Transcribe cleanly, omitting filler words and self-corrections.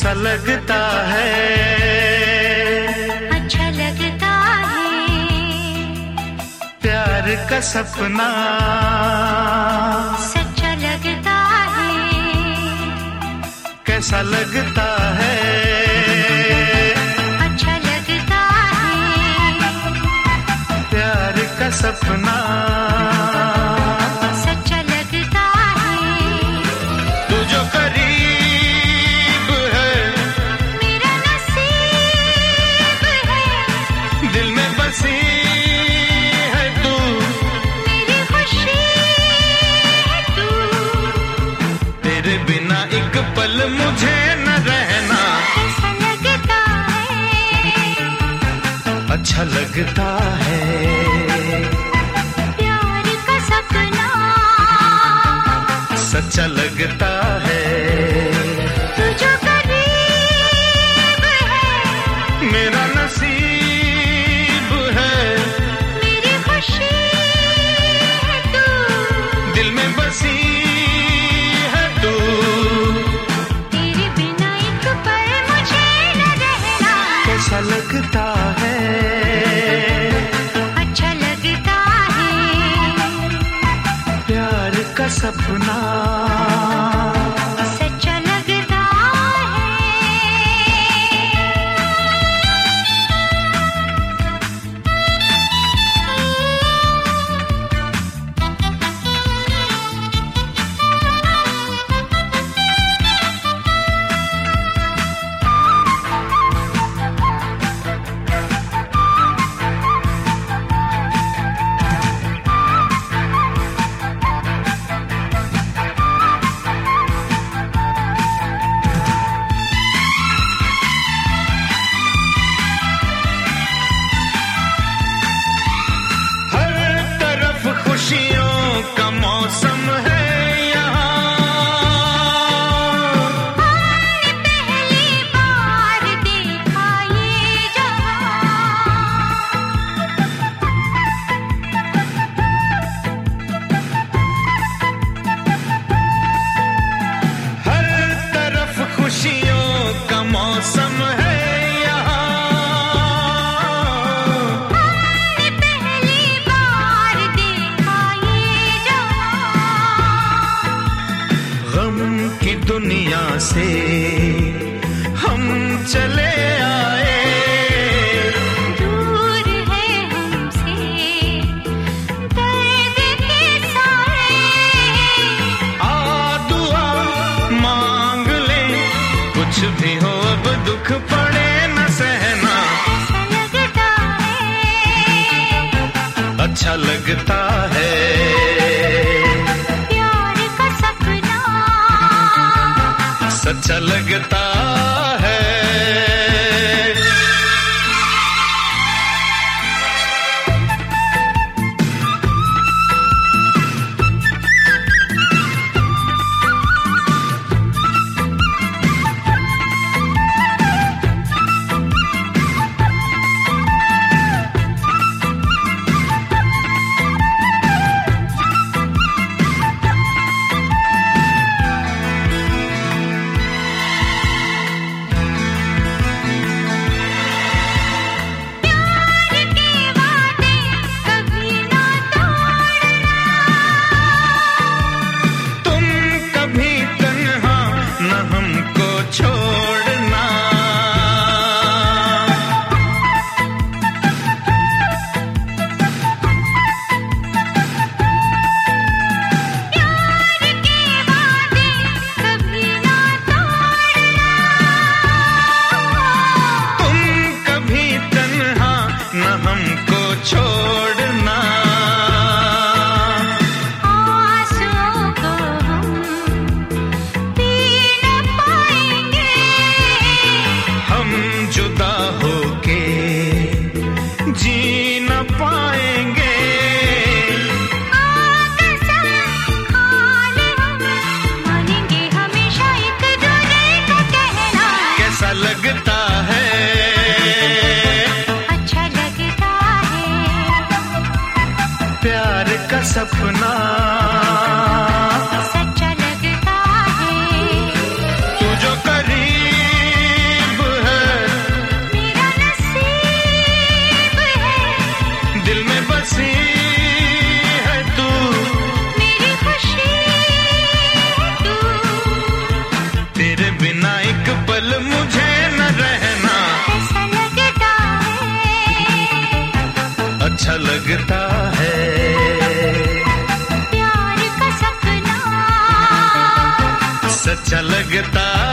कैसा लगता है, अच्छा लगता है, प्यार का सपना सच्चा लगता है, कैसा लगता है, अच्छा लगता है, प्यार का सपना सच्चा लगता है, तू जो करीब है मेरा नसीब है, दिल में बसी है तू, मेरी खुशी है तू, तेरे बिना एक पल मुझे न रहना, कैसा लगता है, अच्छा लगता है, प्यार का सपना सच्चा लगता है, तू जो करीब है मेरा नसीब है, मेरी खुशी है तू, दिल में बसी है तू, तेरे बिना एक पल मुझे न रहना, कैसा लगता है, अच्छा लगता है, प्यार का सपना सच्चा लगता है। खुशियों का मौसम है यहाँ, पहली बार देखा ये जहां, हर तरफ खुशियों का मौसम है यहाँ, पहली बार देखा ये जहां, गम की दुनिया से हम चले आए, दूर है हमसे दर्द के साए, आ दुआ मांग ले, कुछ भी हो अब दुख पड़े न सहना, ऐसा लगता है, अच्छा लगता है, प्यार का सपना सच्चा लगता है, प्यार के वादे कभी ना तोड़ना, तुम कभी तन्हा न हमको छोड़ना, प्यार के वादे कभी ना तोड़ना, तुम कभी तन्हा न हमको छोड़ना, आंसुओं को हम पी न पाएंगे, हम जुदा होके जी न पाएंगे, कसम खा ले हम मानेंगे हमेशा एक दूसरे का कहना, कैसा लगता है, अच्छा लगता है, प्यार का सपना सच्चा लगता है, तू जो करीब अच्छा लगता है। प्यार का सपना सच्चा लगता